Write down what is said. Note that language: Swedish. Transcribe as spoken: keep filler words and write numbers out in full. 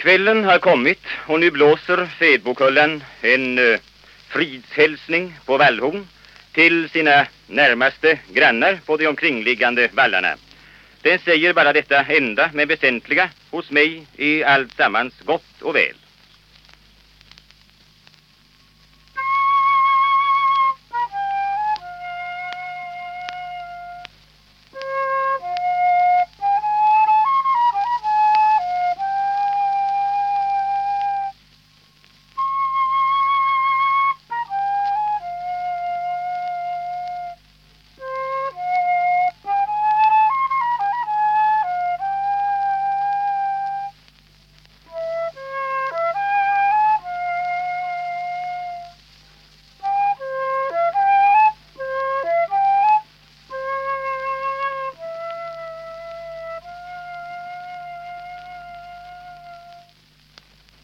Kvällen har kommit och nu blåser Fedbokullen en uh, fridshälsning på Vallhorn till sina närmaste grannar på de omkringliggande vallarna. Den säger bara detta enda men väsentliga: hos mig är allt sammans gott och väl.